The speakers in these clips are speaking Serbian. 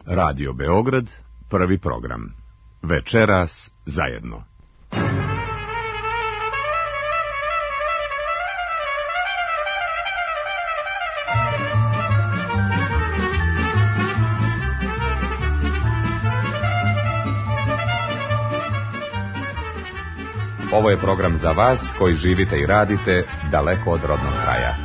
Radio Beograd, prvi program. Večeras zajedno. Ovo je program za vas koji živite i radite daleko od rodnog kraja.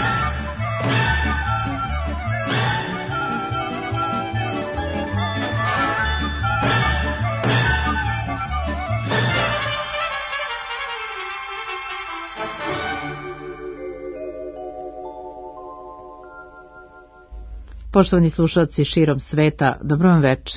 Poštovani slušalci širom sveta, dobro vam večer.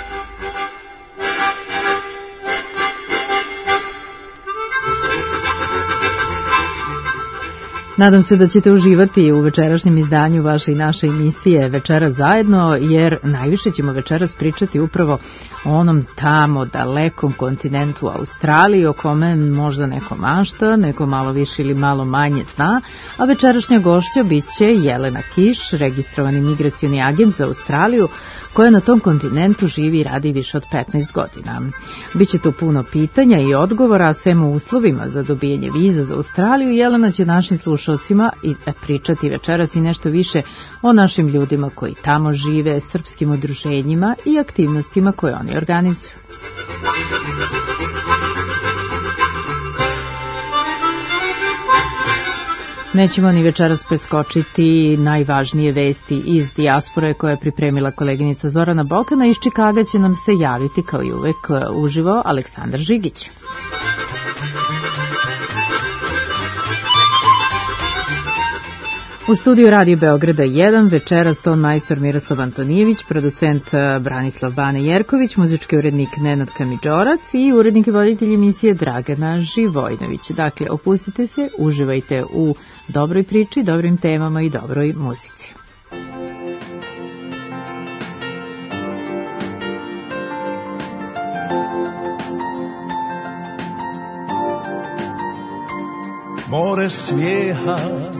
Nadam se da ćete uživati u večerašnjem izdanju vaše i naše emisije Večeras zajedno, jer najviše ćemo večeras pričati upravo o onom tamo dalekom kontinentu Australiji, o kome možda neko mašta, neko malo više ili malo manje zna, a večerašnja gošća bit će Jelena Kiš, registrovani migracioni agent za Australiju, koja na tom kontinentu živi i radi više od 15 godina. Biće tu puno pitanja i odgovora, a sem u uslovima za dobijanje viza za Australiju, Jelena će našim slušalcima pričati večeras i nešto više o našim ljudima koji tamo žive, srpskim udruženjima i aktivnostima koje oni organizuju. Nećemo ni večeras preskočiti najvažnije vesti iz dijaspore koje je pripremila koleginica Zorana Bokana. Iz Čikaga će nam se javiti kao i uvek uživo Aleksandar Žigić. U studiju Radio Beograda 1 večeras ton majstor Miroslav Antonijević, producent Branislav Bane Jerković, muzički urednik Nenad Kamidžorac i urednik i voditelj emisije Dragana Živojnović. Dakle, opustite se, uživajte u dobroj priči, dobrim temama i dobroj muzici. More smijeha,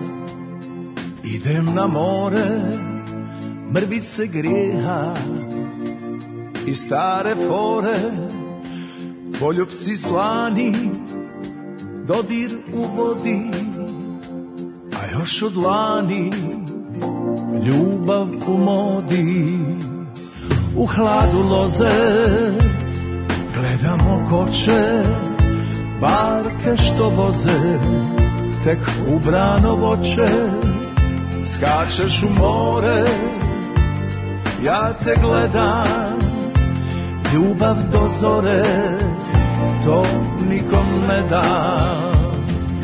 idem na more, mrvice grijeha i stare fore, poljupci slani, dodir u vodi, a još od lani ljubav u modi. U hladu loze gledamo koče, barke što voze tek ubrano voće. Skačeš u more, ja te gledam, ljubav do zore, to nikom ne dam.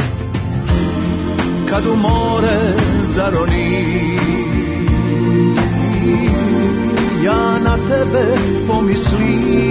Kad u more zaroni, ja na tebe pomislim.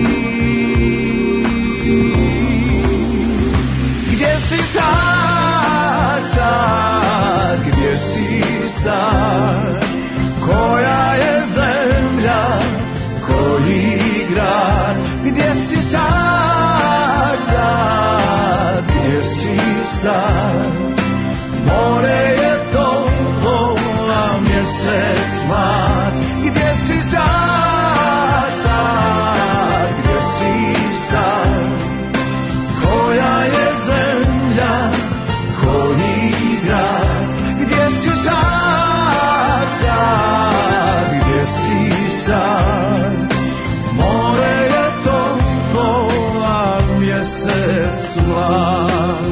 Gdje si sad, sad, gdje si sad? Koja je zemlja, koji grad? Gdje si sad, sad, gdje si sad? More je toplo, a mjesec mlad. Gdje si sad, sad, gdje si sad? Koja je zemlja, koji grad? Gdje si sad, sad, gdje si sad? More je toplo, a mjesec mlad.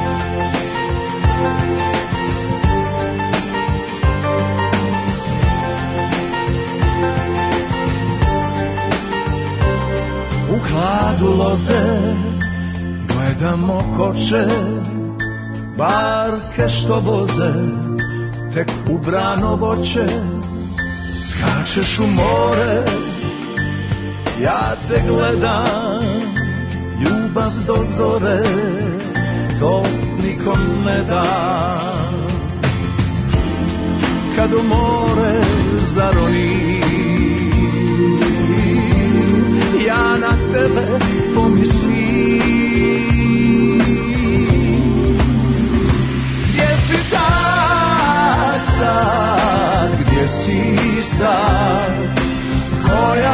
U hladu loze gledamo koče, barke što voze tek ubrano voće. Skačeš u more, ja te gledam, ljubav do zore, to nikom ne dam. Kad u more zaroni, ja na tebe pomislim. Gdje si sad, sad, gdje si sad? Koja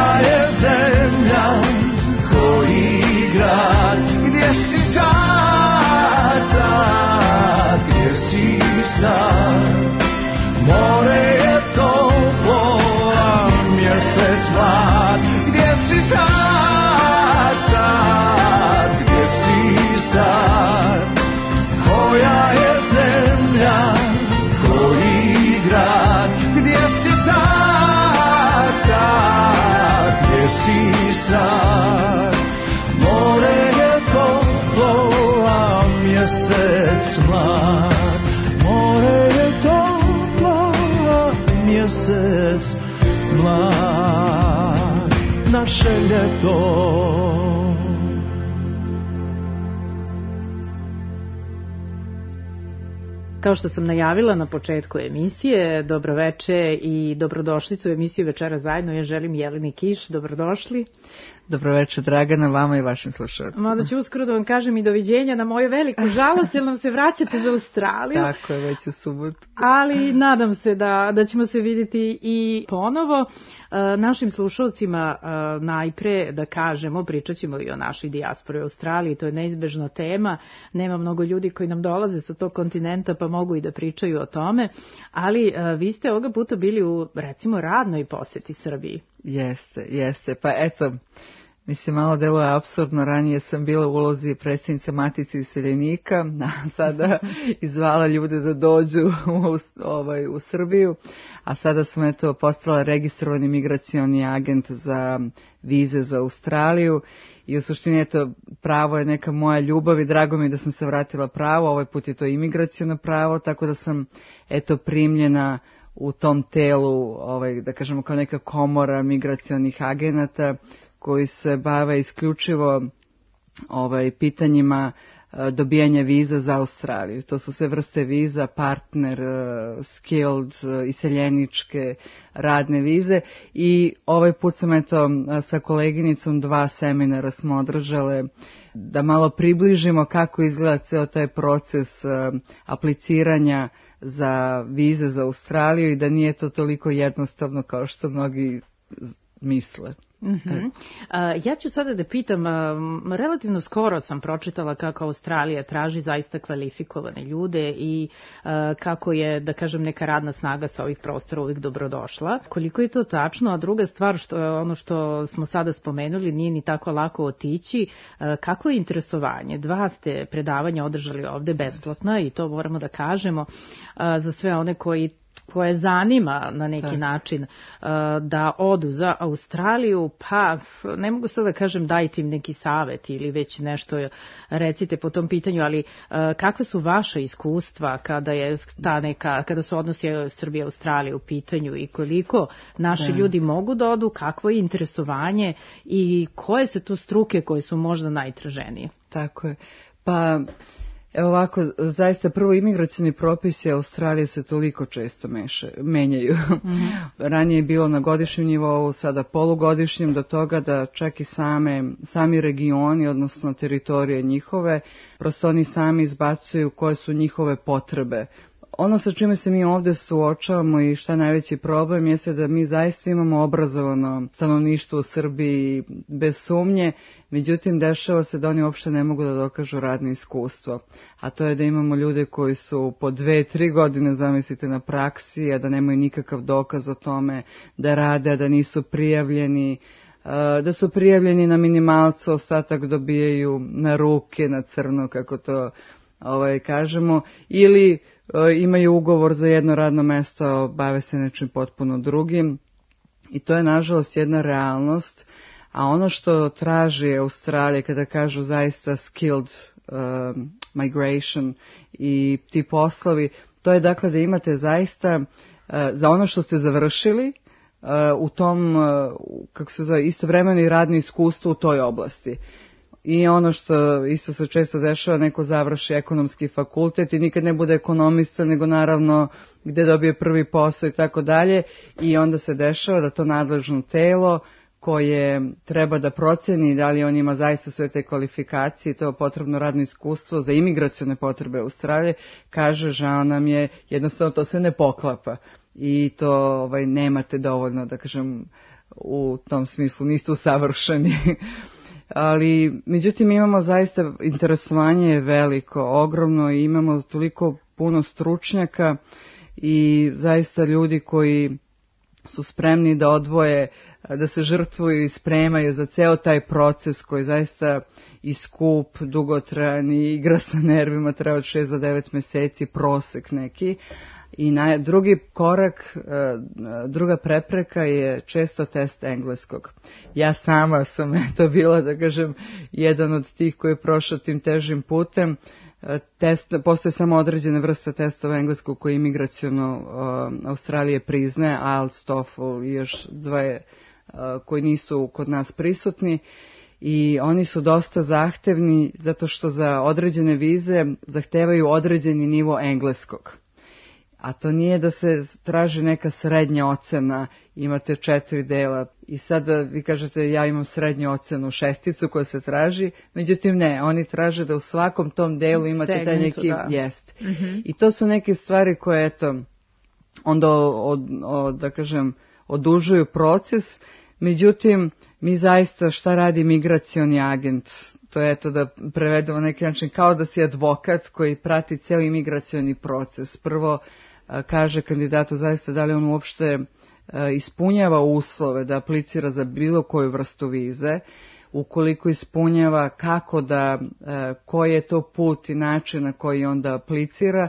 car. More je toplo, a mjesec mlad. More je toplo, a mjesec mlad. Naše ljeto. Kao što sam najavila na početku emisije, dobroveče i dobrodošlicu u emisiju Večera zajedno. Ja želim Jeleni Kiš, dobrodošli. Dobroveče Dragana, vama i vašim slušalcima. Mada ću uskoro da vam kažem i doviđenja na moju veliku žalost, jer nam se vraćate za Australiju. Tako je, već u subotu. Ali nadam se da ćemo se vidjeti i ponovo. Našim slušalcima najpre da kažemo, pričat ćemo i o našoj dijaspori u Australiji, to je neizbežna tema, nema mnogo ljudi koji nam dolaze sa tog kontinenta pa mogu i da pričaju o tome, ali vi ste ovoga puta bili u, recimo, radnoj posjeti Srbiji. Jeste, pa eto, mislim, malo deluje apsurdno, ranije sam bila u ulozi predsjednice Matice iseljenika, a sada izvala ljude da dođu u Srbiju, a sada sam eto postala registrovani migracioni agent za vize za Australiju i u suštini eto pravo je neka moja ljubav i drago mi da sam se vratila pravo, ovaj put je to imigraciono pravo, tako da sam eto primljena u tom telu, da kažemo kao neka komora migracionih agenata koji se bave isključivo pitanjima dobijanja viza za Australiju. To su sve vrste viza, partner, skilled, iseljeničke, radne vize i ovaj put sam eto sa koleginicom 2 seminara smo održale da malo približimo kako izgleda ceo taj proces apliciranja za vize za Australiju i da nije to toliko jednostavno kao što mnogi misle. Mm-hmm. Ja ću sada da pitam, relativno skoro sam pročitala kako Australija traži zaista kvalifikovane ljude i kako je, da kažem, neka radna snaga sa ovih prostora uvijek dobrodošla. Koliko je to tačno, a druga stvar, ono što smo sada spomenuli, nije ni tako lako otići. Kako je interesovanje? 2 ste predavanja održali ovde besplatno i to moramo da kažemo za sve one koje zanima na neki način da odu za Australiju, pa ne mogu sad da kažem dajte im neki savjet ili već nešto recite po tom pitanju, ali kakve su vaše iskustva kada su odnosi Srbije i Australije u pitanju i koliko naši ljudi mogu da odu, kakvo je interesovanje i koje su tu struke koje su možda najtraženije? Tako je. Pa evo ovako, zaista prvo imigracioni propisi Australije se toliko često menjaju. Mm-hmm. Ranije je bilo na godišnjem nivou, sada polugodišnjem, do toga da čak i sami regioni, odnosno teritorije njihove, prosto oni sami izbacuju koje su njihove potrebe. Ono sa čime se mi ovdje suočavamo i šta je najveći problem jeste da mi zaista imamo obrazovano stanovništvo u Srbiji bez sumnje, međutim dešava se da oni uopšte ne mogu da dokažu radno iskustvo. A to je da imamo ljude koji su po 2-3 godine, zamislite, na praksi, a da nemaju nikakav dokaz o tome da rade, a da nisu prijavljeni, da su prijavljeni na minimalcu, ostatak dobijaju na ruke, na crno, kako to kažemo, ili imaju ugovor za jedno radno mesto, bave se nečim potpuno drugim i to je nažalost jedna realnost, a ono što traži Australija kada kažu zaista skilled migration i ti poslovi, to je dakle da imate zaista za ono što ste završili u tom, kako se zove, istovremeno i radno iskustvo u toj oblasti. I ono što isto se često dešava, neko završi ekonomski fakultet i nikad ne bude ekonomista, nego naravno gde dobije prvi posao i tako dalje, i onda se dešava da to nadležno telo koje treba da proceni da li on ima zaista sve te kvalifikacije i to potrebno radno iskustvo za imigracione potrebe Australije, kaže žao nam je, jednostavno to se ne poklapa i to nemate dovoljno, da kažem, u tom smislu niste usavršeni. Ali, međutim, imamo zaista, interesovanje je veliko, ogromno i imamo toliko puno stručnjaka i zaista ljudi koji su spremni da odvoje, da se žrtvuju i spremaju za ceo taj proces koji zaista i skup, dugotrajan i igra sa nervima, treba od 6 do 9 meseci, prosek neki. I drugi korak, druga prepreka je često test engleskog. Ja sama sam bila, da kažem, jedan od tih koji je prošao tim težim putem. Postoje samo određene vrste testova engleskog koji imigraciono Australije priznaje, IELTS, TOEFL i još dvoje koji nisu kod nas prisutni. I oni su dosta zahtevni zato što za određene vize zahtevaju određeni nivo engleskog. A to nije da se traži neka srednja ocena, imate 4 dela i sada vi kažete ja imam srednju ocenu 6 koja se traži, međutim ne, oni traže da u svakom tom delu imate taj neki jest. Mm-hmm. I to su neke stvari koje eto onda da kažem odužuju proces, međutim mi zaista šta radi migracioni agent? To je eto da prevedemo na neki način kao da si advokat koji prati cijeli imigracioni proces. Prvo kaže kandidatu zaista da li on uopšte ispunjava uslove da aplicira za bilo koju vrstu vize, ukoliko ispunjava kako da, koji je to put i način na koji onda aplicira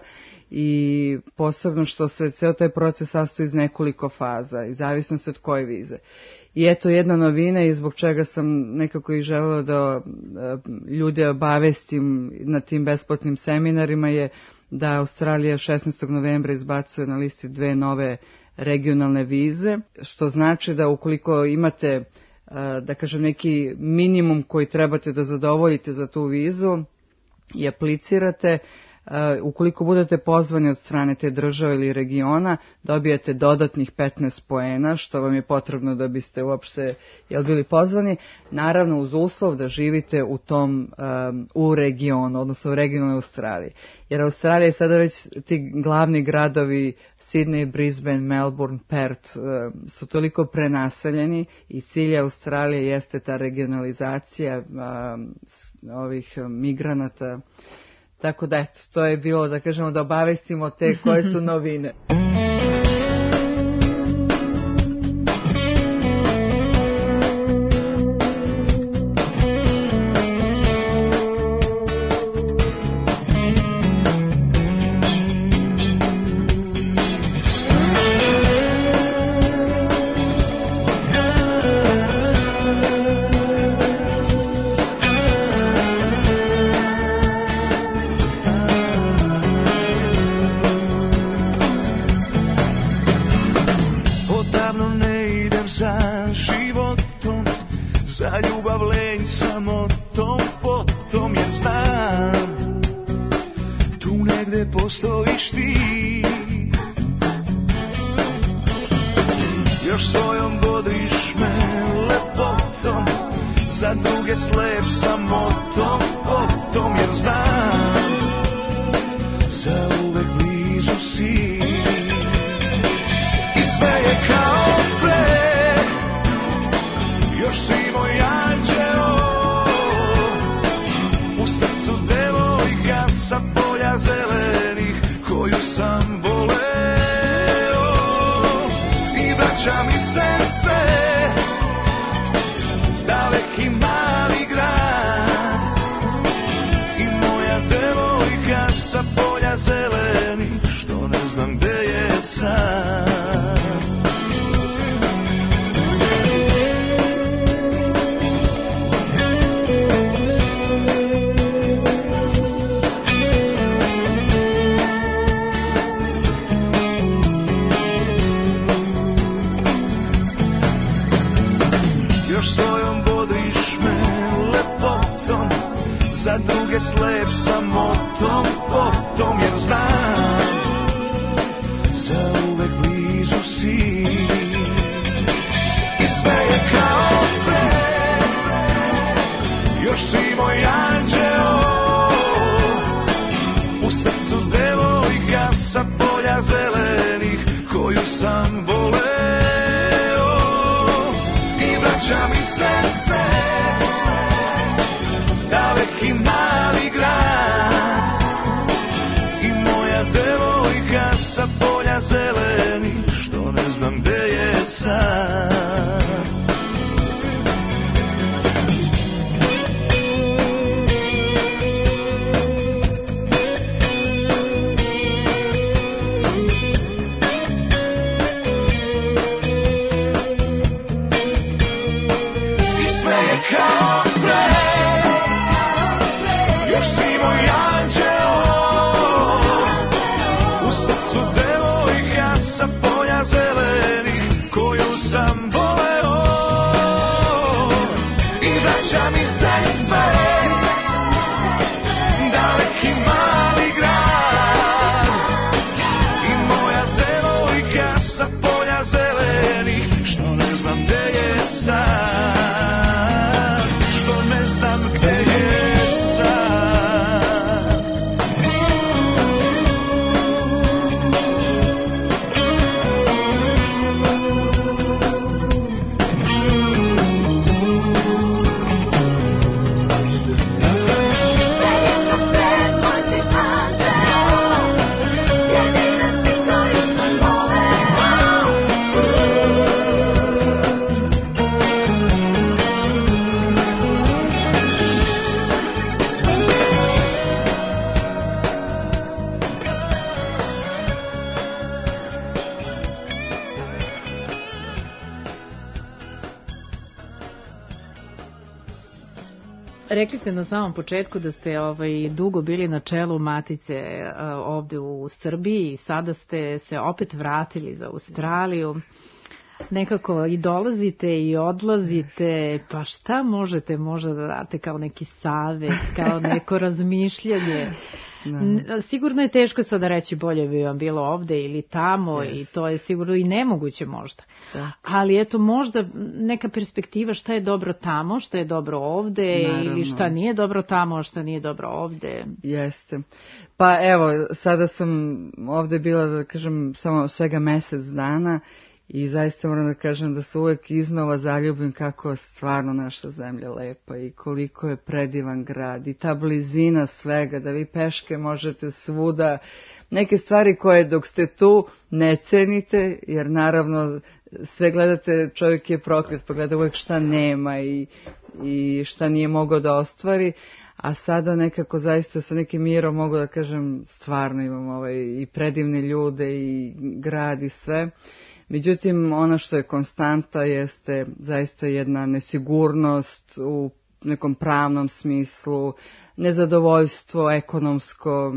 i posebno što se ceo taj proces sastoji iz nekoliko faza i zavisno se od koje vize. I eto jedna novina i zbog čega sam nekako i želela da ljude obavestim na tim besplatnim seminarima je da Australija 16. novembra izbacuje na listi 2 nove regionalne vize, što znači da ukoliko imate, da kažem, neki minimum koji trebate da zadovoljite za tu vizu i aplicirate, ukoliko budete pozvani od strane te države ili regiona, dobijate dodatnih 15 poena, što vam je potrebno da biste uopšte bili pozvani, naravno uz uslov da živite u tom, u regionu, odnosno u regionalnoj Australiji. Jer Australija je sada već ti glavni gradovi, Sydney, Brisbane, Melbourne, Perth, su toliko prenaseljeni i cilj Australije jeste ta regionalizacija ovih migranata. Tako da, eto, to je bilo, da kažemo, da obavestimo te koje su novine. Rekli ste na samom početku da ste dugo bili na čelu Matice ovde u Srbiji i sada ste se opet vratili za Australiju. Nekako i dolazite i odlazite, pa šta možete možda da date kao neki savet, kao neko razmišljanje? Sigurno je teško sada reći bolje bi vam bilo ovde ili tamo i to je sigurno i nemoguće možda. Ali eto možda neka perspektiva šta je dobro tamo, šta je dobro ovde ili šta nije dobro tamo, šta nije dobro ovde. Jeste. Pa evo, sada sam ovde bila, da kažem, samo svega mesec dana i zaista moram da kažem da se uvek iznova zaljubim kako je stvarno naša zemlja lepa i koliko je predivan grad i ta blizina svega, da vi peške možete svuda. Neke stvari koje dok ste tu ne cenite, jer naravno sve gledate, čovjek je proklet, pa gleda uvek šta nema i šta nije mogao da ostvari, a sada nekako zaista sa nekim mirom mogu da kažem stvarno imam i predivne ljude i grad i sve. Međutim, ono što je konstanta jeste zaista jedna nesigurnost u nekom pravnom smislu, nezadovoljstvo ekonomsko.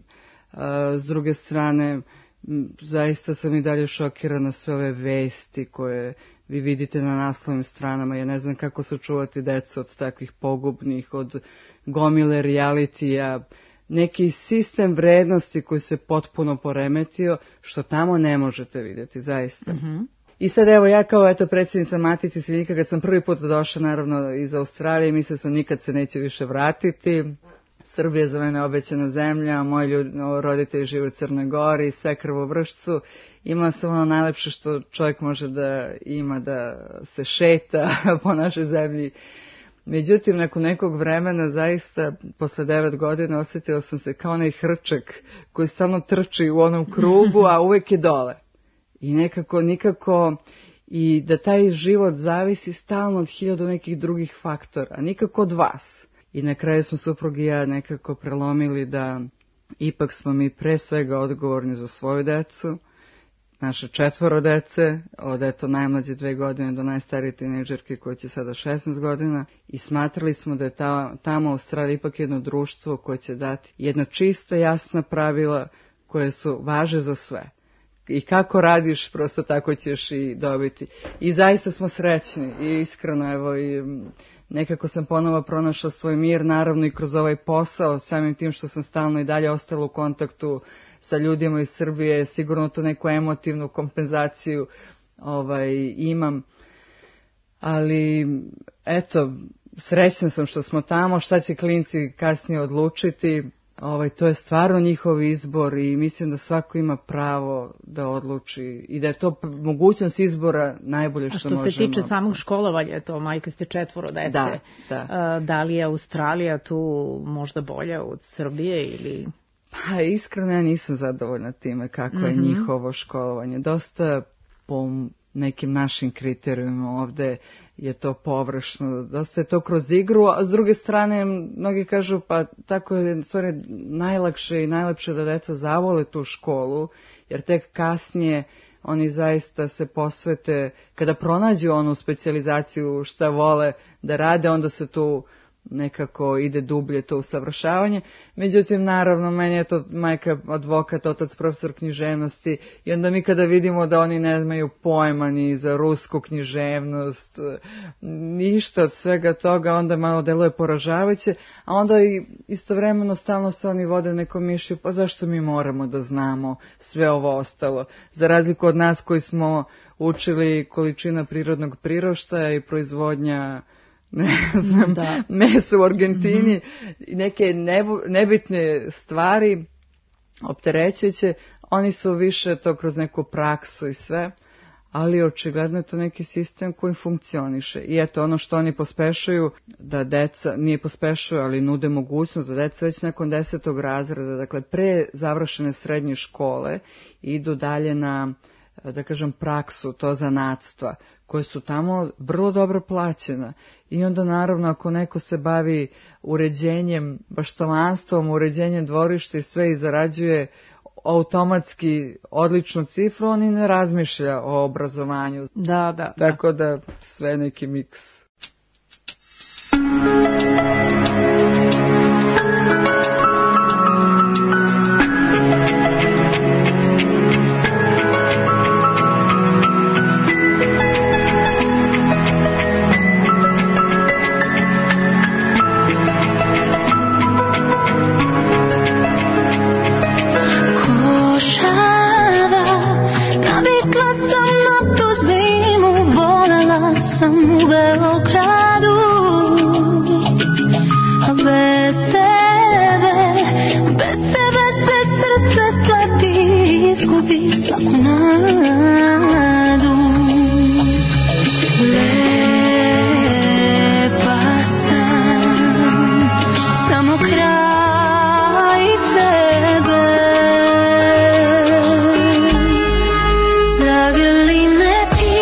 S druge strane, zaista sam i dalje šokirana sve ove vesti koje vi vidite na naslovnim stranama. Ja ne znam kako sačuvati decu od takvih pogubnih, od gomile realitija, neki sistem vrednosti koji se potpuno poremetio, što tamo ne možete vidjeti, zaista. I sad evo ja kao predsjednica Matice iseljenika, kad sam prvi put došla naravno iz Australije, mislila sam nikad se neće više vratiti. Srbija je za mene obećana zemlja, moji roditelji žive u Crnoj Gori, sve krv u Vršcu. Imala sam ono najlepše što čovjek može da ima, da se šeta po našoj zemlji. Međutim, nakon nekog vremena, zaista, posle 9 godina, osjetila sam se kao onaj hrčak koji stalno trči u onom krugu, a uvek je dole. I nikako, i da taj život zavisi stalno od 1000 nekih drugih faktora, nikako od vas. I na kraju smo suprug i ja nekako prelomili da ipak smo mi pre svega odgovorni za svoju decu, naše 4 dece, od najmlađe 2 godine do najstarije tinejdžerke koja će sada 16 godina i smatrali smo da je tamo u Australiji ipak jedno društvo koje će dati jedna čista, jasna pravila koje su važe za sve. I kako radiš, prosto tako ćeš i dobiti. I zaista smo srećni i iskreno, evo, i nekako sam ponovo pronašla svoj mir, naravno i kroz ovaj posao, samim tim što sam stalno i dalje ostala u kontaktu sa ljudima iz Srbije, sigurno to neku emotivnu kompenzaciju imam. Ali, eto, srećna sam što smo tamo, šta će klinci kasnije odlučiti. To je stvarno njihov izbor i mislim da svako ima pravo da odluči i da je to mogućnost izbora najbolje što možemo. A što se tiče samog školovanja, to majka ste 4 dece, da li je Australija tu možda bolja od Srbije ili... Pa iskreno ja nisam zadovoljna time kako je njihovo školovanje. Dosta po nekim našim kriterijima ovde je to površno, dosta je to kroz igru, a s druge strane mnogi kažu pa tako je stvari najlakše i najlepše da deca zavole tu školu, jer tek kasnije oni zaista se posvete, kada pronađu onu specijalizaciju šta vole da rade, onda se tu nekako ide dublje to usavršavanje. Međutim, naravno, meni je to majka advokat, otac profesor književnosti i onda mi kada vidimo da oni ne imaju pojma ni za rusku književnost, ništa od svega toga, onda malo deluje poražavajuće, a onda i istovremeno stalno se oni vode nekom mišlju, pa zašto mi moramo da znamo sve ovo ostalo? Za razliku od nas koji smo učili količina prirodnog priraštaja i proizvodnja mesa u Argentini, neke nebitne stvari, opterećujuće, oni su više to kroz neku praksu i sve, ali očigledno je to neki sistem koji funkcioniše. I eto, ono što oni pospešuju, da deca, nije pospešuju, ali nude mogućnost da deca već nakon 10. razreda, dakle pre završene srednje škole, idu dalje na, da kažem, praksu, to zanatstva, koje su tamo vrlo dobro plaćena. I onda naravno ako neko se bavi uređenjem, baštavanstvom, uređenjem dvorišta i sve i zarađuje automatski odličnu cifru, on i ne razmišlja o obrazovanju. Da. Tako da sve neki miks. ukradu, a bez tebe se srce slepi, izgubi svaku nadu. Lepa sam, samo kraj tebe. Zagrli me ti,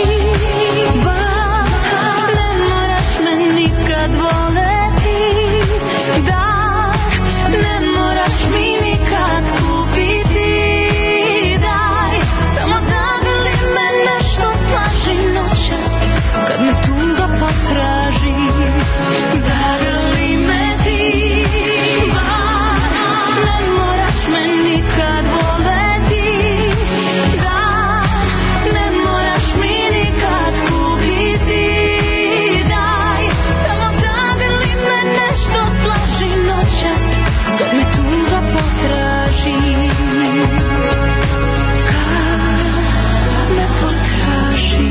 bar, ne moraš me nikad voleti, dar, ne moraš mi nikad kupiti, daj, samo zagrli me, nešto slaži noćas, kad me tuga potraži. Zagrli me ti, bar, ne moraš me nikad voleti, dar, ne moraš mi nikad kupiti, daj, samo zagrli me, nešto slaži noćas, kad me tuga potraži. Kad me potraži,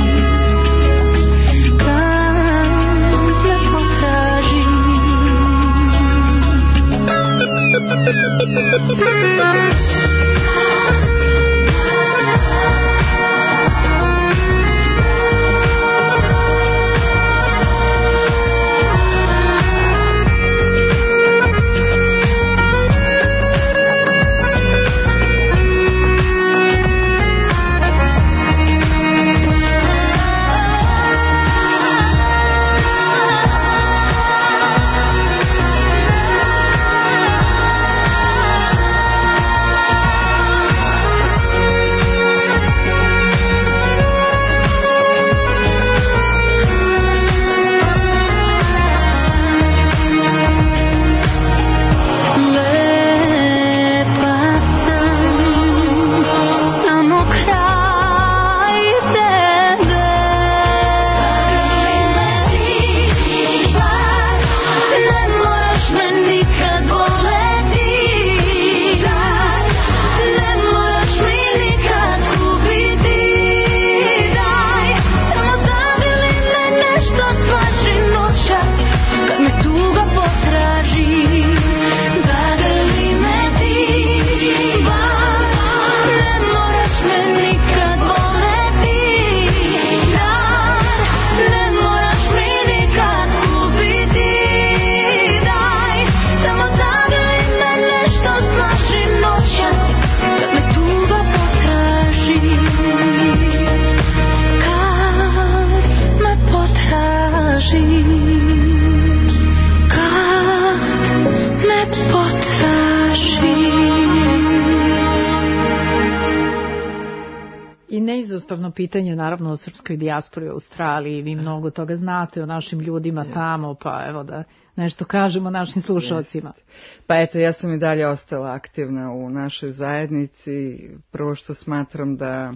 Neizostavno pitanje, naravno, o srpskoj dijaspori u Australiji. Vi mnogo toga znate o našim ljudima tamo, pa evo da nešto kažemo našim slušalcima. Pa eto, ja sam i dalje ostala aktivna u našoj zajednici. Prvo što smatram da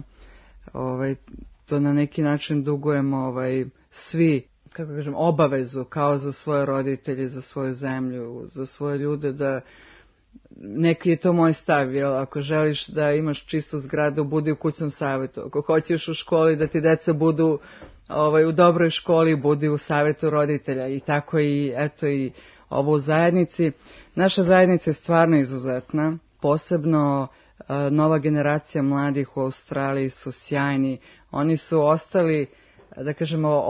to na neki način dugujemo svi, kako kažem, obavezu kao za svoje roditelje, za svoju zemlju, za svoje ljude, da neki je to moj stav, jel? Ako želiš da imaš čistu zgradu, budi u kućnom savjetu. Ako hoćeš u školi da ti deca budu u dobroj školi, budi u savjetu roditelja. I tako i ovo u zajednici. Naša zajednica je stvarno izuzetna, posebno nova generacija mladih u Australiji su sjajni. Oni su ostali, da kažemo,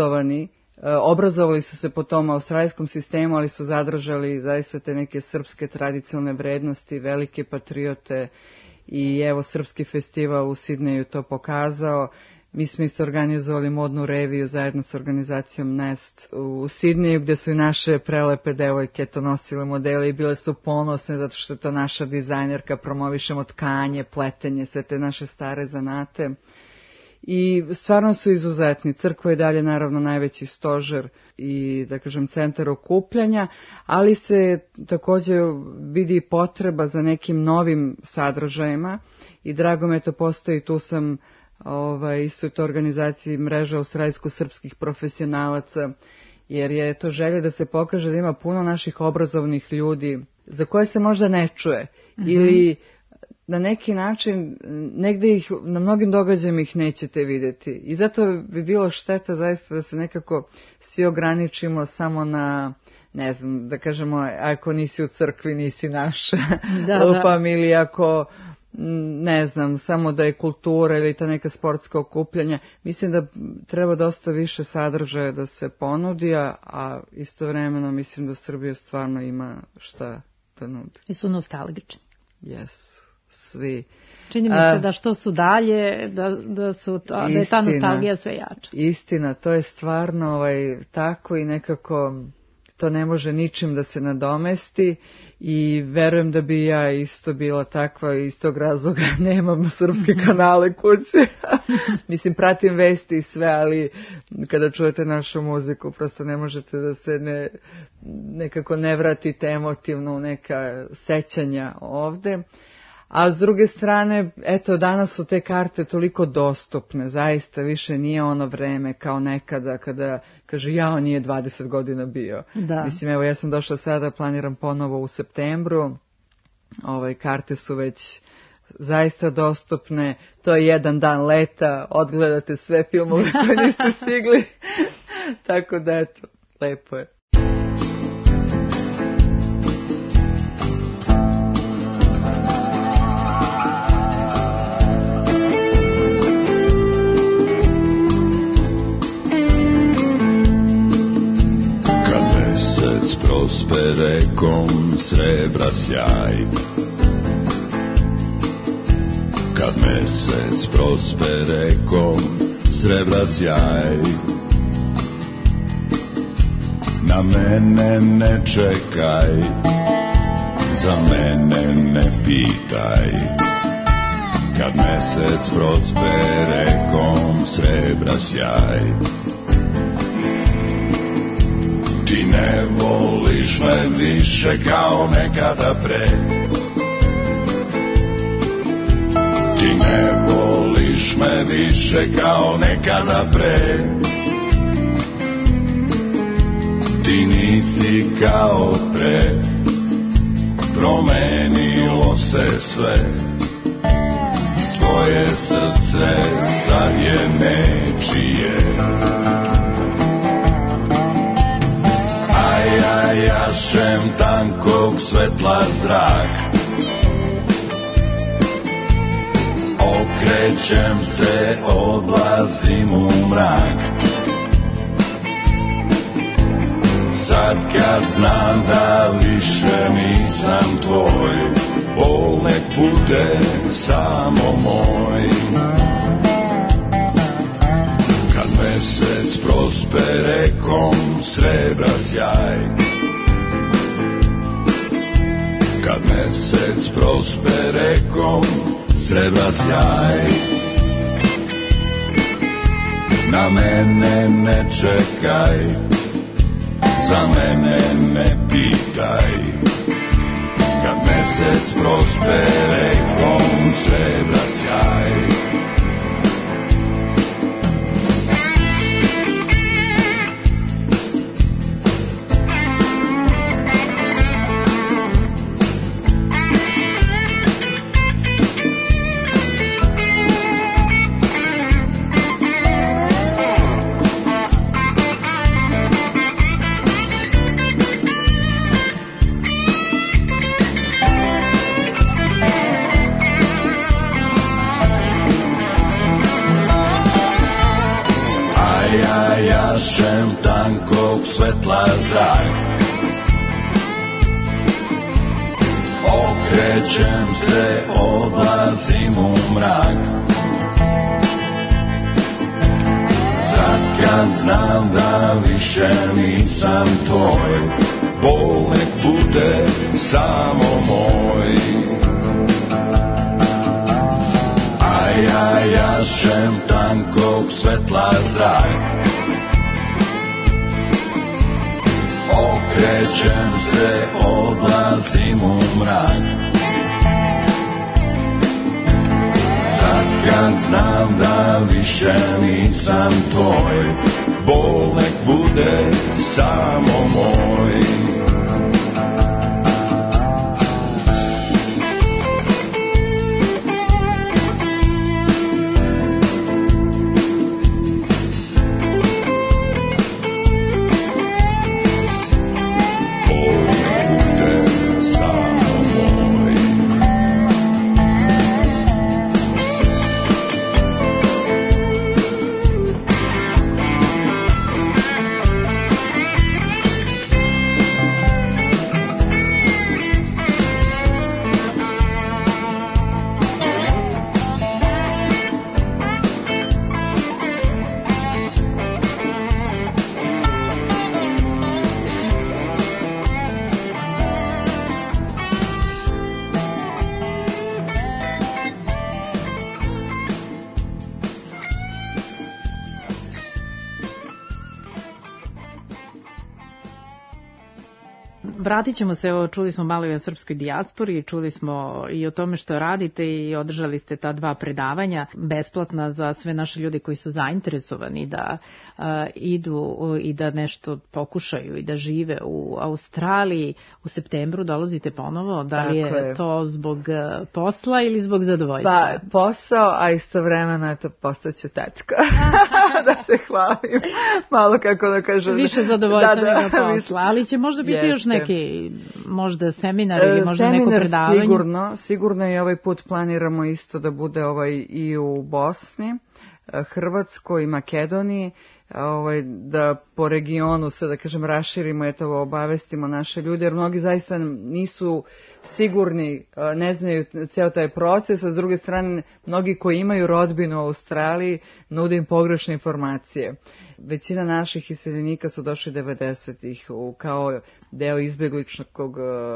obrazovali su se po tom australijskom sistemu, ali su zadržali zaista te neke srpske tradicionalne vrednosti, velike patriote, i evo Srpski festival u Sidneju to pokazao. Mi smo isto organizovali modnu reviju zajedno s organizacijom Nest u Sidneju, gdje su i naše prelepe devojke to nosile modele i bile su ponosne zato što je to naša dizajnerka, promovišemo tkanje, pletenje, sve te naše stare zanate. I stvarno su izuzetni. Crkva je dalje naravno najveći stožer i, da kažem, centar okupljanja, ali se također vidi potreba za nekim novim sadržajima i drago me to postoji. Tu sam isto u toj organizaciji mreža australijsko-srpskih profesionalaca, jer je to želja da se pokaže da ima puno naših obrazovnih ljudi za koje se možda ne čuje ili na neki način negde ih, na mnogim događajima ih nećete vidjeti. I zato bi bilo šteta zaista da se nekako svi ograničimo samo na, ne znam, da kažemo, ako nisi u crkvi, nisi naš, lupam, ili ako, ne znam, samo da je kultura ili ta neka sportska okupljanja. Mislim da treba dosta više sadržaja da se ponudi, a istovremeno mislim da Srbija stvarno ima šta da nudi. I su nostalgični. Jesu, svi. Čini mi se da što su dalje, da je ta nostalgija sve jača. Istina, to je stvarno tako i nekako to ne može ničim da se nadomesti i verujem da bi ja isto bila takva, iz tog razloga nemam srpske kanale kuće. Mislim, pratim vesti i sve, ali kada čujete našu muziku prosto ne možete da se nekako ne vratite emotivno u neka sećanja ovde. A s druge strane, eto, danas su te karte toliko dostupne, zaista više nije ono vreme kao nekada kada kaže on nije 20 godina bio. Da. Mislim, evo, ja sam došla sada, planiram ponovo u septembru, karte su već zaista dostupne, to je jedan dan leta, odgledate sve filmove koje niste stigli, tako da eto, lepo je. Prosperekom srebra sjaj, kad mesec prosperekom srebra sjaj, na mene ne čekaj, za mene ne pitaj, kad mesec prosperekom srebra sjaj. Ti ne voliš me više kao nekada pre, ti ne voliš me više kao nekada pre, ti nisi kao pre, promenilo se sve, tvoje srce sad je nečije. Ja jašem tankog svetla zrak, okrećem se, odlazim u mrak. Sad kad znam da više nisam tvoj, bol nek bude samo moj. Kad mesec prosperekom srebra sjaj, kad mesec prosperekom srebra sjaj, na mene ne čekaj, za mene ne pitaj, kad mesec prosperekom srebra sjaj. Jašem tankog svetla zrak, okrećem se, odlazim u mrak. Sad kad znam da više nisam tvoj, bol nek bude samo moj. A ja jašem tankog svetla zrak, okrećem se, odlazim u mrak. Sad kad znam da više nisam tvoj, bol nek bude samo moj. Vratit ćemo se, čuli smo malo i o srpskoj dijaspori, čuli smo i o tome što radite i održali ste ta 2 predavanja besplatna za sve naše ljude koji su zainteresovani da idu i da nešto pokušaju i da žive u Australiji. U septembru dolazite ponovo, da li je to zbog posla ili zbog zadovoljstva? Pa posao, a istovremeno postaću tetka. Da se hvalim. Malo kako da kažem. Više zadovoljstva nego posla, ali će možda biti još neki možda seminar ili možda neko predavanje. Sigurno i ovaj put planiramo isto da bude i u Bosni, Hrvatskoj i Makedoniji, da po regionu se, da kažem, raširimo, obavestimo naše ljude, jer mnogi zaista nisu sigurni, ne znaju ceo taj proces, a s druge strane, mnogi koji imaju rodbinu u Australiji nude im pogrešne informacije. Većina naših iseljenika su došli 90-ih kao deo izbjegličkog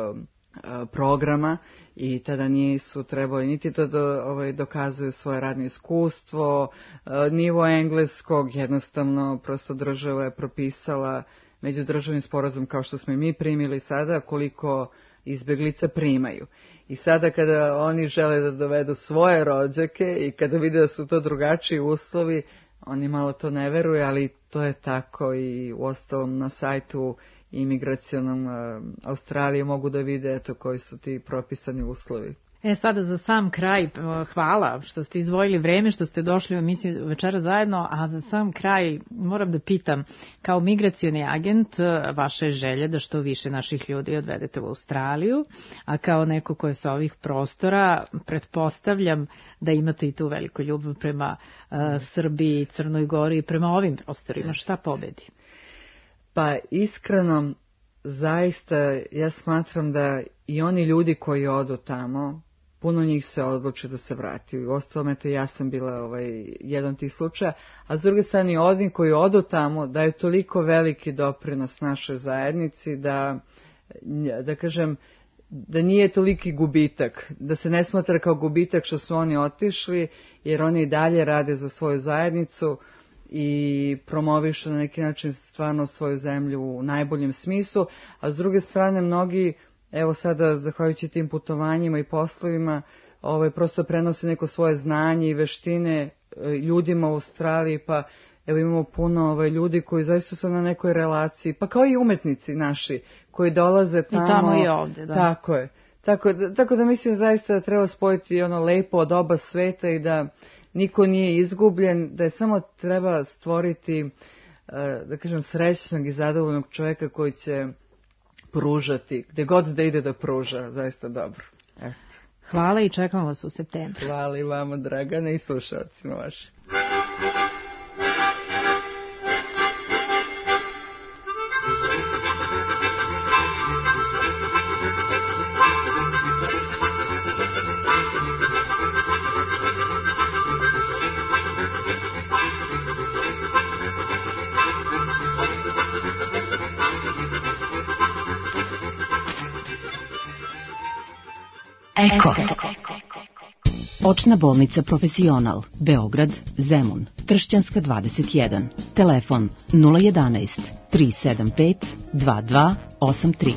programa i tada nisu trebali niti to dokazuju svoje radno iskustvo, nivo engleskog, jednostavno prosto država je propisala međudržavni sporazum kao što smo i mi primili sada koliko izbjeglica primaju. I sada kada oni žele da dovedu svoje rođake i kada vide da su to drugačiji uslovi, oni malo to ne veruju, ali to je tako i uostalom na sajtu imigracionom Australije mogu da vide koji su ti propisani uslovi. Sada za sam kraj, hvala što ste izdvojili vreme, što ste došli u emisiju Večera zajedno, a za sam kraj moram da pitam, kao migracioni agent, vaša je želja da što više naših ljudi odvedete u Australiju, a kao neko ko je sa ovih prostora, pretpostavljam da imate i tu veliku ljubav prema Srbiji, Crnoj Gori i prema ovim prostorima. Šta pobedi? Pa iskreno, zaista ja smatram da i oni ljudi koji odu tamo, puno njih se odluče da se vrati. Uostalom, ja sam bila jedan tih slučaja, a s druge strane oni koji odu tamo daju toliko veliki doprinos našoj zajednici da kažem, da nije toliki gubitak, da se ne smatra kao gubitak što su oni otišli, jer oni i dalje rade za svoju zajednicu i promovišu na neki način stvarno svoju zemlju u najboljem smislu, a s druge strane mnogi, evo sada zahvaljujući tim putovanjima i poslovima, prosto prenose neko svoje znanje i veštine ljudima u Australiji, pa evo imamo puno ljudi koji zaista su na nekoj relaciji, pa kao i umetnici naši koji dolaze tamo. I tamo i ovdje, da. Tako je. Tako da mislim zaista da treba spojiti ono lepo od oba sveta i da niko nije izgubljen, da je samo treba stvoriti, da kažem, srećnog i zadovoljnog čovjeka koji će pružati, gde god da ide da pruža, zaista dobro. Eto. Hvala i čekam vas u septembru. Hvala i vama, Dragane, i slušalcima vašim. Eko. Očna bolnica Profesional, Beograd, Zemun, Tršćanska 21, telefon 011 375 2283.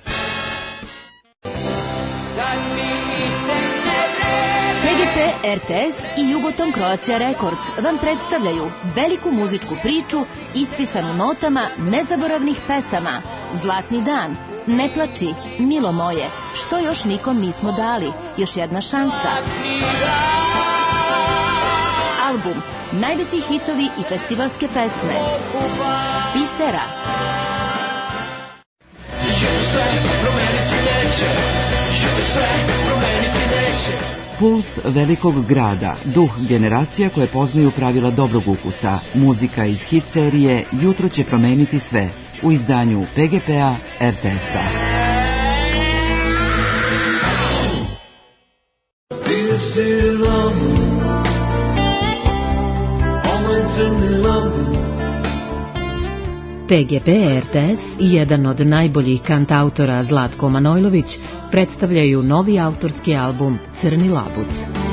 PGP, RTS i Jugoton Croatia Records vam predstavljaju veliku muzičku priču ispisanu notama nezaboravnih pesama. Zlatni dan, Ne plači, Milo moje, Što još nikom nismo dali, Još jedna šansa. Album, najveći hitovi i festivalske pesme. Pisera. Puls velikog grada, duh generacija koje poznaju pravila dobrog ukusa. Muzika iz hit serije Jutro će promeniti sve. U izdanju PGP-a RTS-a. PGP RTS i jedan od najboljih kantautora Zlatko Manojlović predstavljaju novi autorski album Crni labud.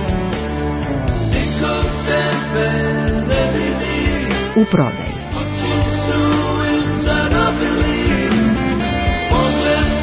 U prodaji.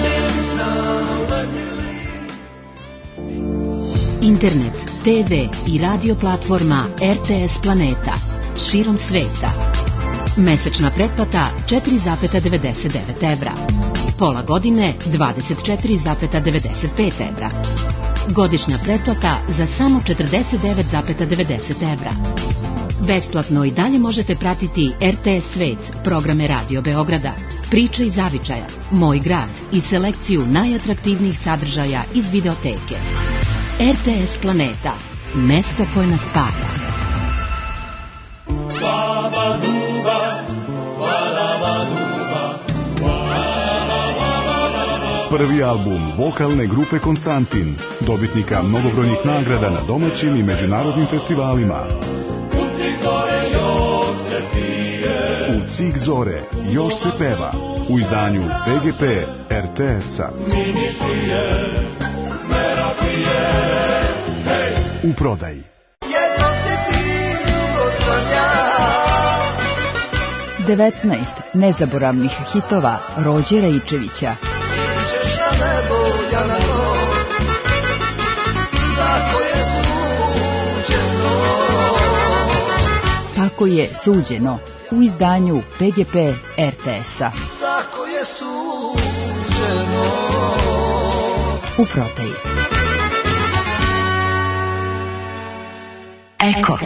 internet, TV i radio platforma RTS Planeta širom sveta. Mesečna pretplata 4,99 evra. Pola godine 24,95 evra. Godišnja pretplata za samo 49,90 evra. Besplatno i dalje možete pratiti RTS Svet, programe Radio Beograda, Priče iz zavičaja, Moj grad i selekciju najatraktivnijih sadržaja iz videoteke. RTS Planeta, mesto koje nas spaja. Prvi album vokalne grupe Konstantin, dobitnika mnogobrojnih nagrada na domaćim i međunarodnim festivalima. U Cik zore još se peva, u izdanju PGP RTS-a. U prodaji. 19 nezaboravnih hitova Rođe Raičevića. Tako je suđeno u izdanju PGP RTS-a. Tako je suđeno. U prodaji. Eko.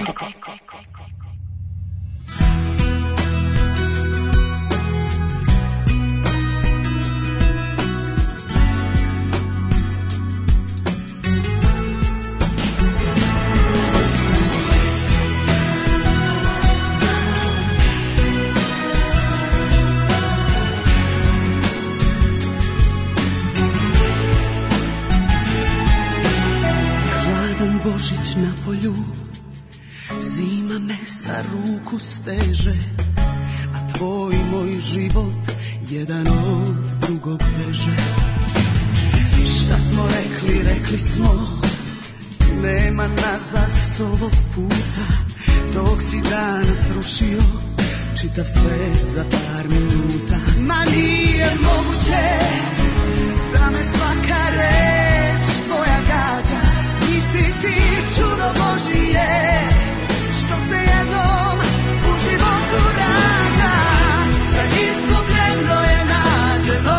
Božić na polju, zima me sa ruku steže, a tvoj moj život jedan od drugog veže. Šta smo rekli, rekli smo, nema nazad s ovog puta, dok si danas rušio čitav svet za par minuta. Ma nije moguće da me svaka reč tvoja gađa. Nisi ti čudo Božije, što se jednom u životu rađa. Sve izgubljeno je nađeno,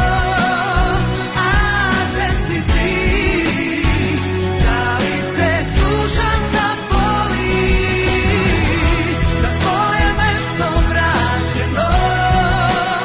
a gde si ti? Da li te duša zaboli, da tvoje mesto vraćeno?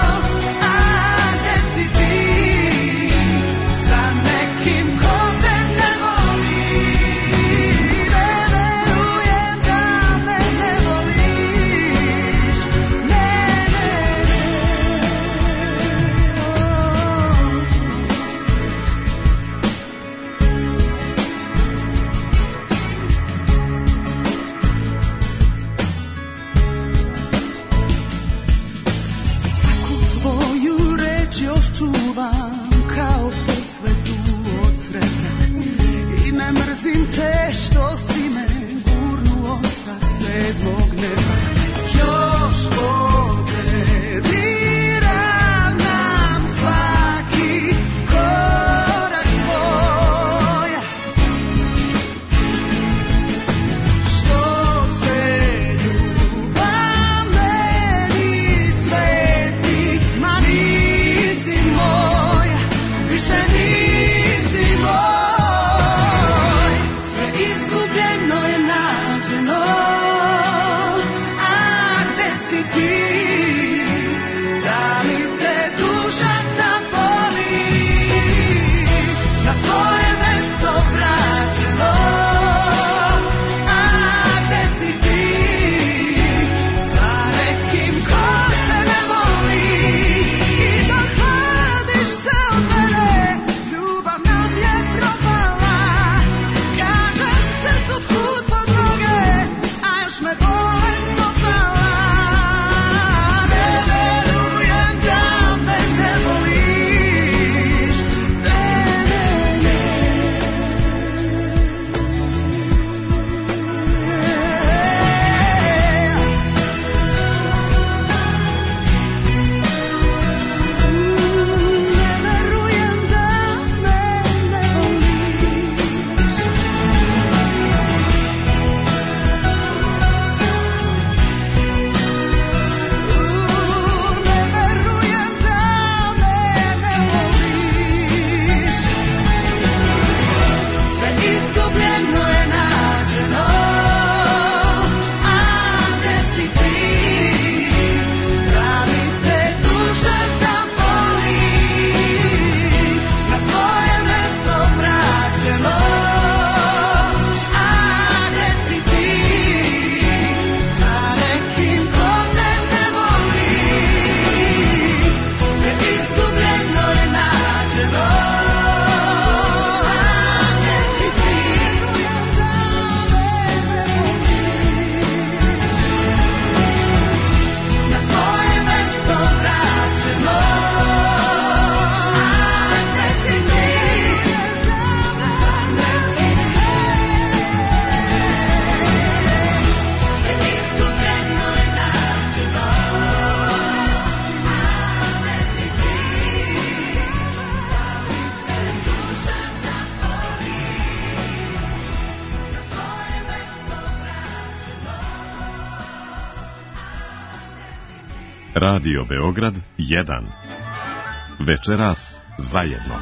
Radio Beograd 1. Večeras zajedno.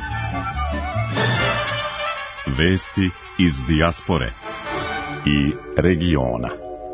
Vesti iz dijaspore i regiona.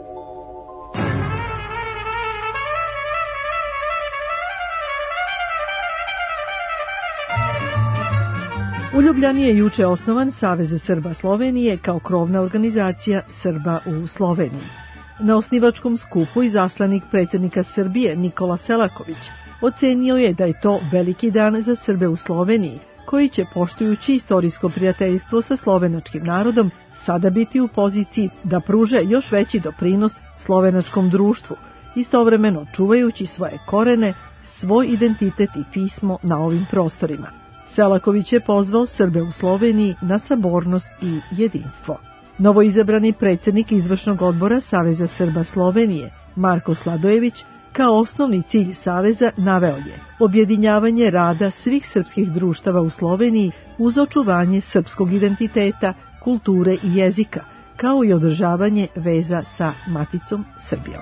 U Ljubljani je juče osnovan Savez Srba Slovenije kao krovna organizacija Srba u Sloveniji. Na osnivačkom skupu izaslanik predsjednika Srbije Nikola Selaković ocenio je da je to veliki dan za Srbe u Sloveniji, koji će, poštujući istorijsko prijateljstvo sa slovenačkim narodom, sada biti u poziciji da pruže još veći doprinos slovenačkom društvu, istovremeno čuvajući svoje korene, svoj identitet i pismo na ovim prostorima. Selaković je pozvao Srbe u Sloveniji na sabornost i jedinstvo. Novoizabrani predsjednik izvršnog odbora Saveza Srba Slovenije, Marko Sladojević, kao osnovni cilj Saveza naveo je objedinjavanje rada svih srpskih društava u Sloveniji uz očuvanje srpskog identiteta, kulture i jezika, kao i održavanje veza sa maticom Srbijom.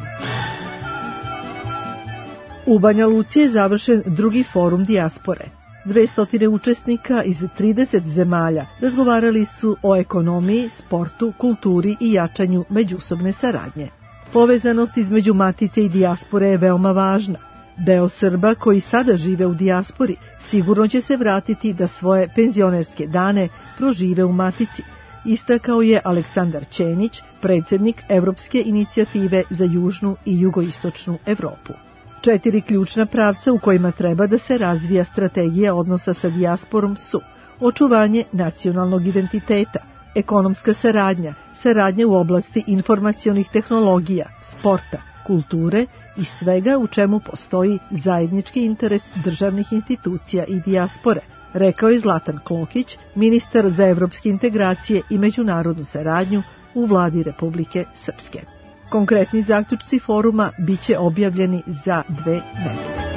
U Banja Luci je završen drugi forum dijaspore. 200 učesnika iz 30 zemalja razgovarali su o ekonomiji, sportu, kulturi i jačanju međusobne saradnje. Povezanost između matice i dijaspore je veoma važna. Deo Srba koji sada žive u dijaspori sigurno će se vratiti da svoje penzionerske dane prožive u matici, istakao je Aleksandar Ćenić, predsjednik Evropske inicijative za južnu i jugoistočnu Evropu. 4 ključna pravca u kojima treba da se razvija strategija odnosa sa dijasporom su očuvanje nacionalnog identiteta, ekonomska saradnja, saradnja u oblasti informacionih tehnologija, sporta, kulture i svega u čemu postoji zajednički interes državnih institucija i dijaspore, rekao je Zlatan Klokić, ministar za evropske integracije i međunarodnu saradnju u vladi Republike Srpske. Konkretni zaključci foruma biće objavljeni za 2 nedelje.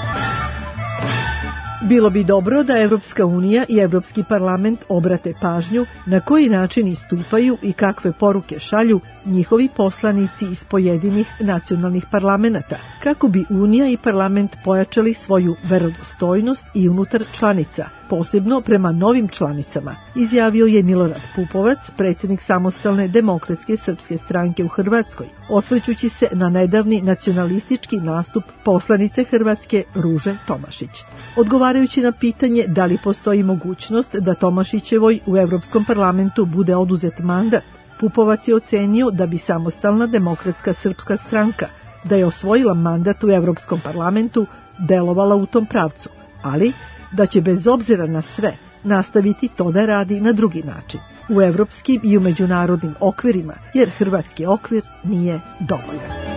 Bilo bi dobro da Evropska unija i Evropski parlament obrate pažnju na koji način istupaju i kakve poruke šalju njihovi poslanici iz pojedinih nacionalnih parlamenata, kako bi Unija i parlament pojačali svoju verodostojnost i unutar članica, posebno prema novim članicama, izjavio je Milorad Pupovac, predsjednik Samostalne demokratske srpske stranke u Hrvatskoj, osvrćući se na nedavni nacionalistički nastup poslanice Hrvatske Ruže Tomašić. Odgovarajući na pitanje da li postoji mogućnost da Tomašićevoj u Evropskom parlamentu bude oduzet mandat, Pupovac je ocenio da bi Samostalna demokratska srpska stranka, da je osvojila mandat u Evropskom parlamentu, delovala u tom pravcu, ali da će bez obzira na sve nastaviti to da radi na drugi način, u evropskim i u međunarodnim okvirima, jer hrvatski okvir nije dovoljan.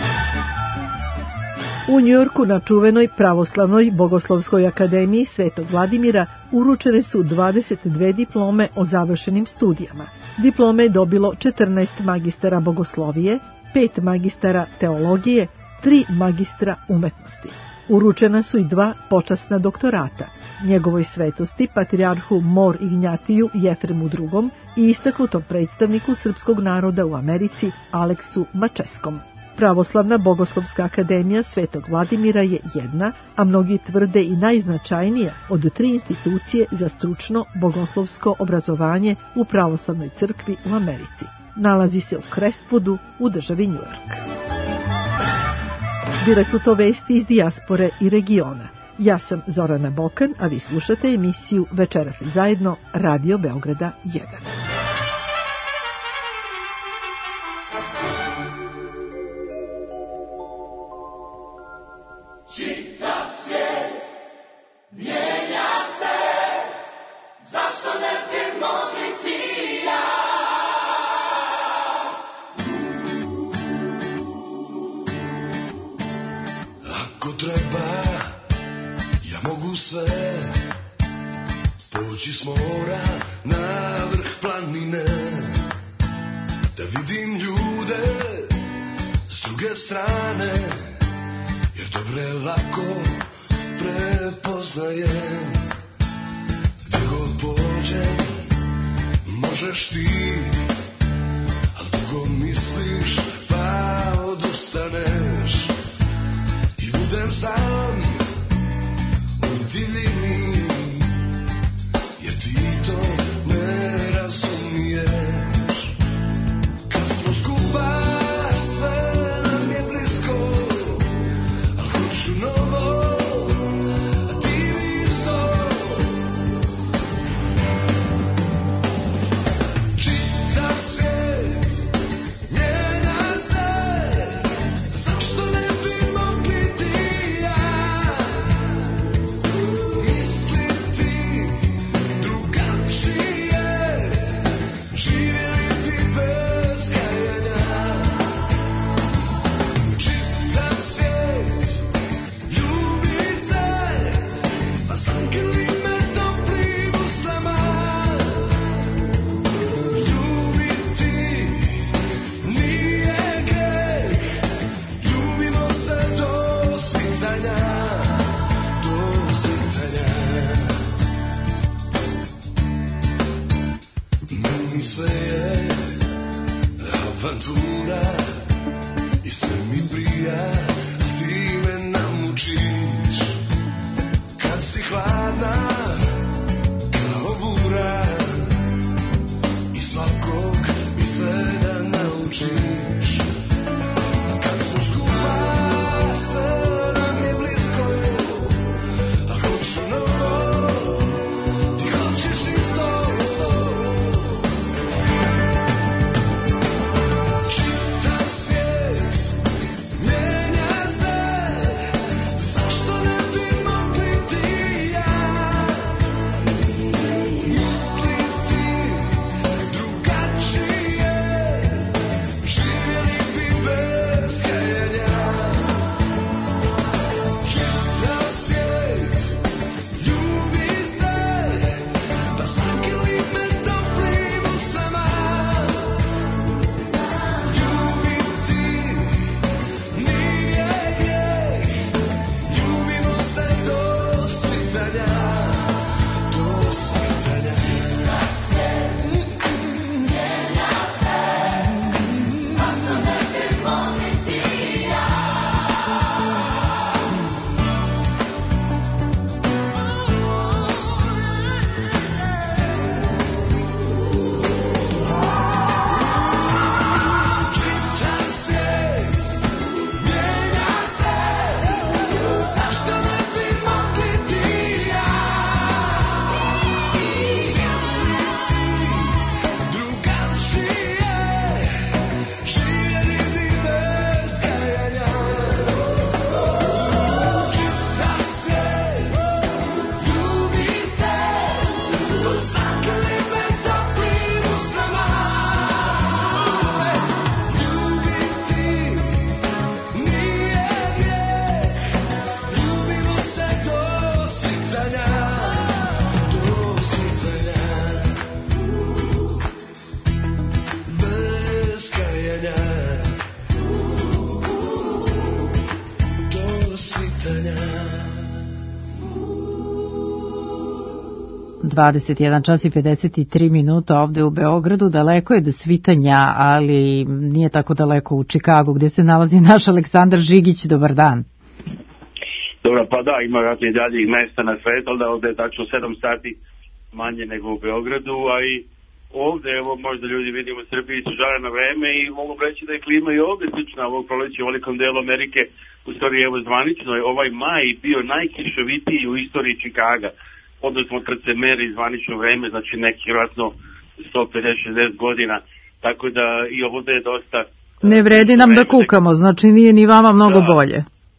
U Njujorku na čuvenoj pravoslavnoj Bogoslovskoj akademiji Svetog Vladimira uručene su 22 diplome o završenim studijama. Diplome je dobilo 14 magistara bogoslovije, 5 magistara teologije, 3 magistra umetnosti. Uručena su i 2 počasna doktorata, njegovoj svetosti patrijarhu Mor Ignjatiju Jefremu II i istaknutom predstavniku srpskog naroda u Americi Aleksu Mačeskom. Pravoslavna Bogoslovska akademija Svetog Vladimira je jedna, a mnogi tvrde i najznačajnija od 3 institucije za stručno bogoslovsko obrazovanje u pravoslavnoj crkvi u Americi. Nalazi se u Crestwoodu u državi New York. Bile su to vesti iz dijaspore i regiona. Ja sam Zorana Bokan, a vi slušate emisiju Večeras zajedno Radio Beograda 1. Čitav svijet mijenja se, zašto ne bi mogli ti i ja? Ako treba, ja mogu sve, poći s mora na vrh planine, da vidim ljude s druge strane, jer dobre lako prepoznajem. Gdje god pođem, možeš ti, al dugo misliš pa odustaneš. I budem 21 čas i 53 minuta ovde u Beogradu. Daleko je do svitanja, ali nije tako daleko u Čikagu, gde se nalazi naš Aleksandar Žigić. Dobar dan. Dobro, pa da, ima vratno i daljih mesta na svetu, ali da ovde je tačno 7 sati manje nego u Beogradu, a i ovde, evo, možda ljudi vidimo u Srbiji su žareno vreme i mogu reći da je klima i ovde slična ovog proleća u velikom delu Amerike. U stvari, evo, zvanično je ovaj maj bio najkišovitiji u istoriji Čikaga, odnosno kad se meri zvanično vreme, znači neki vratno 150-60 godina, tako da i ovde je dosta... Ne vredi nam da kukamo, znači nije ni vama mnogo bolje.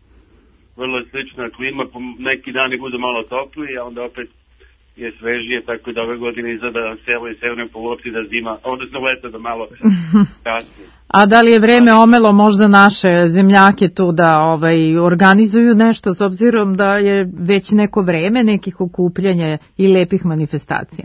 Vrlo je slična klima, neki dani budu malo topliji, a onda opet je svežije, tako da ove godine izgleda selo i severnoj polulopti da zima, odnosno leto da malo kasnije. A da li je vreme omelo možda naše zemljake tu da organizuju nešto, s obzirom da je već neko vreme nekih okupljanja i lepih manifestacija?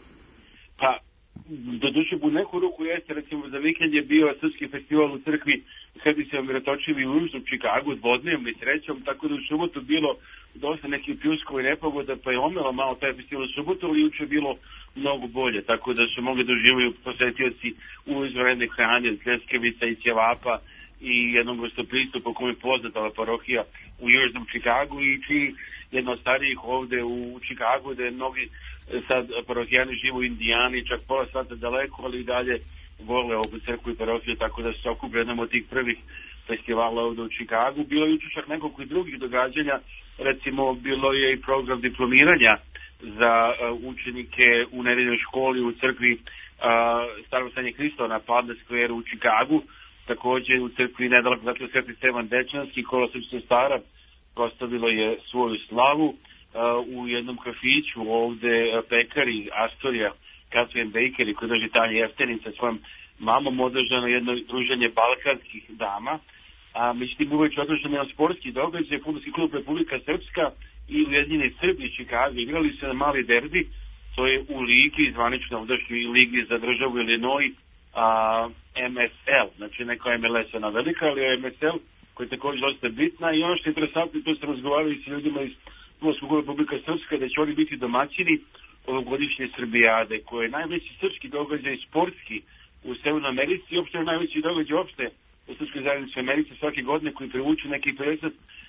Pa, doduše u neku ruku jeste, recimo za vikend je bio srpski festival u crkvi Sveti se Miratočivi u južnom Čikagu, dvodnevnom i srećom, tako da u subotu bilo dosta nekih pljuskova i nepogoda, pa je omelo malo taj festival u subotu, ali juče bilo mnogo bolje, tako da su mogli doživaju posetioci u izvanrednoj hrani od pljeskavica i ćevapa i jednog gostopristupa po kome je poznata parohija u južnom Čikagu i čiji jedna od starijih ovde u Čikagu, da je mnogi sad parohijani žive u Indijani, čak pola sata daleko, ali i dalje vole ovu crkvu i parohiju, tako da se okupe jednom od tih prvih festivala ovde u Čikagu. Bilo je čak nekoliko i drugih događanja, recimo bilo je i program diplomiranja za učenike u nedeljnoj školi u crkvi Starog Stanje Hristova na Padne skveru u Čikagu, takođe u crkvi nedaleko zato Sveti Stevan Dečanski, Kolosečna Stara, postavilo je svoju slavu u jednom kafiću ovde pekari Astoria Catherine Bakery, koji drži tanje jeftenim sa svojom mamom, održano jedno druženje balkanskih dama. Međutim, uveć održano je sportski događaj, Fudbalski klub Republika Srpska i Ujedinjeni Srbi iz Čikaga igrali se na mali derbi, to je u ligi, zvanično ovdašnjoj ligi za državu Illinois, MSL, znači neko MLS ona velika, ali je MSL koja je također dosta bitna i ono što je interesantno, to ste razgovarali sa ljudima iz Fudbalskog kluba Republika Srpska, da će oni biti domaćini ovogodišnje Srbijade, koje je najveći srpski događaj sportski u Severnoj Americi i uopšte je najveći događaj uopšte u srpskoj zajednici u Americi svake godine, koji privuče nekih 50-60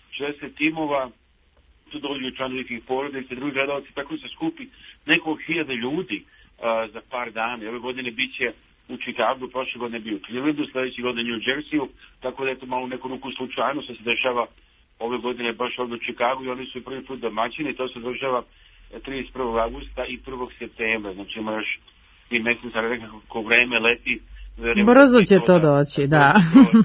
timova, tu dođu članovi tih porodica i drugi gledalci, tako se skupi nekog 1000 ljudi za par dana. Ove godine bit će u Čikagu, prošle godine bio u Clevelandu, sledeće godine New Jerseyu, tako da je to malo neku ruku slučajno što se dešava ove godine baš ovdje u Čikagu i oni su prvi put domaćini, to se održava 31. augusta i 1. septembra, znači ima još i mesec, ali nekako vreme leti. Brzo će to doći, da.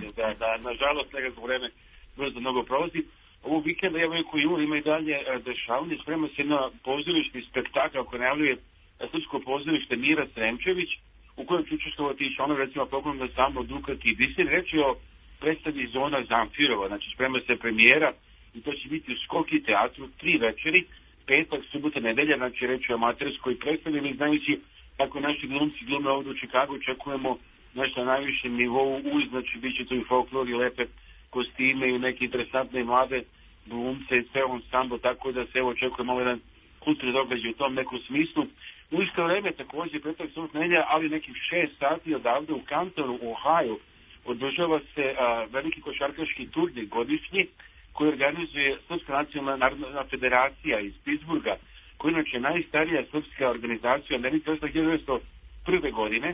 Nažalost, nekako vreme brzo mnogo prolazi. Ovog vikenda, evo koji ima i dalje dešavanje, sprema se na pozorišni spektakl koji najavljuje srpsko pozorište Mira Sremčević, u kojem će učestvovati i članovi recimo programu da samo Dukati i Biser. Reč je o predstavi Zona Zamfirova, znači sprema se premijera i to će biti u Skoki teatru 3 večeri, petak, subota, nedelja, znači reč je o amaterskoj predstavi, mi znajući kako naši glumci glume ovdje u Čikagu, očekujemo nešto na najvišem nivou, znači bit će to i folklor i lepe kostime i neke interesantne mlade glumce i sve ansambl, tako da se evo očekuje malo jedan kulturni događaj u tom nekom smislu. U isto vreme također petak, subota, nedelja, ali nekih 6 sati odavde u Cantonu, Ohio, održava se veliki košarkaški turnir godišnji koji organizuje Srpska nacionalna federacija iz Pittsburgha, koja je inače najstarija srpska organizacija u Americi, od 1901. godine,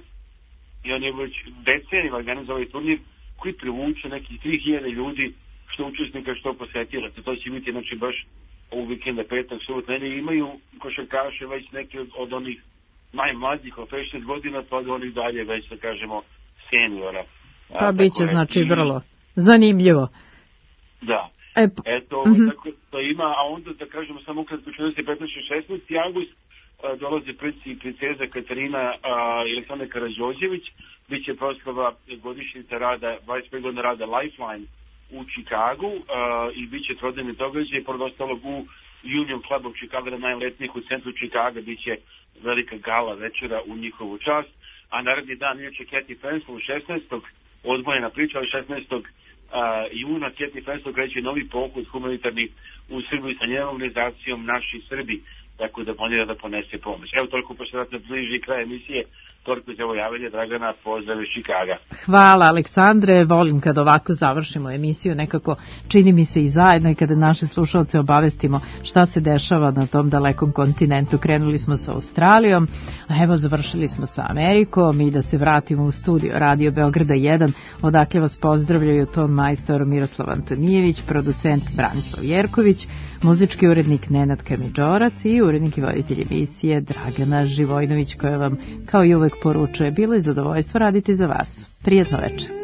i on je već decenijima organizovao ovaj turnir koji privuče nekih 3000 ljudi, što učesnika, što posetilaca. To će biti znači baš ovog vikenda, petak, subot, nedelje. Imaju košarkaše već neki od onih najmlađih, od 5-6 godina, pa do onih dalje već, da kažemo, seniora. Pa bit će znači vrlo zanimljivo. Da. Eto, tako to ima, a onda da kažemo samo ukratko 14. 15. 16. avgust dolaze princ i princeza Katarina i Aleksandar Karađorđević, bit će proslava godišnjica rada, 25 godina rada Lifeline u Čikagu i bit će trodnevni događaj, pored ostalog u Union Club of Chicago, na najletnijih u centru Čikaga, bit će velika gala večera u njihovu čast, a naredni dan inače Cathy Fenslow 16. odvojena priča, ali 16. juna Cathy Fenslow kreće novi pohod humanitarni u Srbiji sa njenom organizacijom Naši Srbi. tako da planira da ponese pomoć. Evo toliko, pošto nas bliži kraj emisije, toliko za ovo javljanje. Dragana, pozdrav iz Čikaga. Hvala Aleksandre, volim kad ovako završimo emisiju, nekako čini mi se i zajedno i kada naše slušalce obavestimo šta se dešava na tom dalekom kontinentu. Krenuli smo sa Australijom, a evo završili smo sa Amerikom i da se vratimo u studio Radio Beograda 1, odakle vas pozdravljaju ton majstor Miroslav Antonijević, producent Branislav Jerković, muzički urednik Nenad Kamidžorac i urednik i voditelj emisije Dragana Živojnović, koja vam kao i uvek poručuje bilo je zadovoljstvo raditi za vas. Prijetno večer.